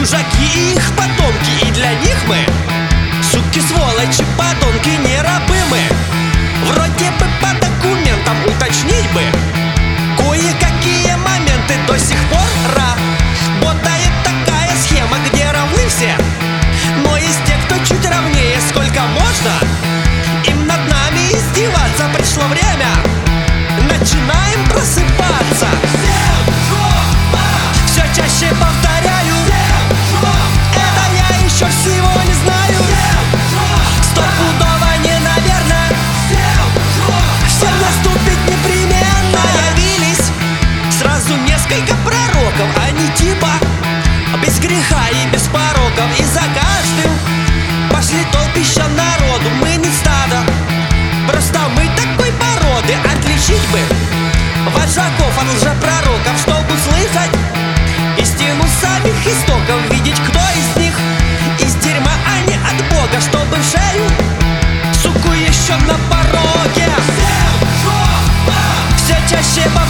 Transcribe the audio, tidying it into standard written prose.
чужаки и их потомки, и для них мы суки, сволочи, подонки, не рабы мы. Вроде бы по документам уточнить бы кое-какие моменты. До сих пор работает такая схема, где равны все, но есть те, кто чуть равнее. Сколько можно им над нами издеваться? Пришло время, начинаем просыпаться. Все чаще повторяю, это я еще всего не знаю. Стопудово не, наверное, всем наступит непременно. Явились сразу несколько пророков, они типа без греха и без пороков. И за каждым пошли толпища народу. Мы не стадо, просто мы такой породы. Отличить бы вожаков от лжепророков, чтобы услышать истину самих истоков, видеть, кто из них из дерьма, а не от Бога, чтобы в шею суку еще на пороге. Все чаще